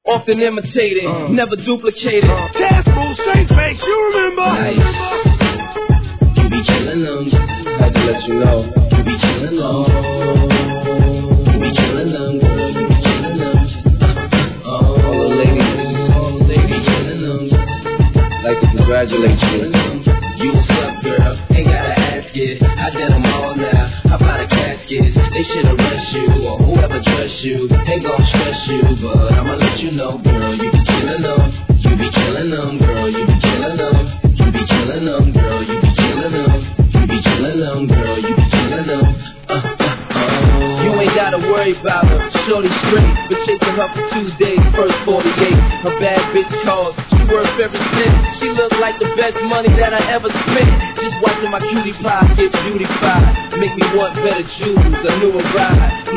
often imitated, never duplicated. Task force, safe face, you remember? Nice. You be chillin' them. Had to let you know. You be chillin' them. You be chillin' them, girl. You be chillin' them. All the ladies, they be chillin' them. Like to congratulate you. You what's up, girl? Ain't gotta ask it. I did them all now. I buy the casket. They should arrest you or whoever trusts you. Ain't gon' stress you, but I'ma let you know, girl. You be chillin' them. You be chillin' them, girl. You be chillin' them. You be chillin' them, girl. You be chillin' them. You be chillin' them, girl. You be chillin' them. You ain't gotta worry about her. Shorty straight, but chasing her for Tuesdays, first 48. Her bad bitch calls. She worth every cent. She look like the best money that I ever spent. Just watching my cutie pie get beautified. Make me want better jewels, a newer ride.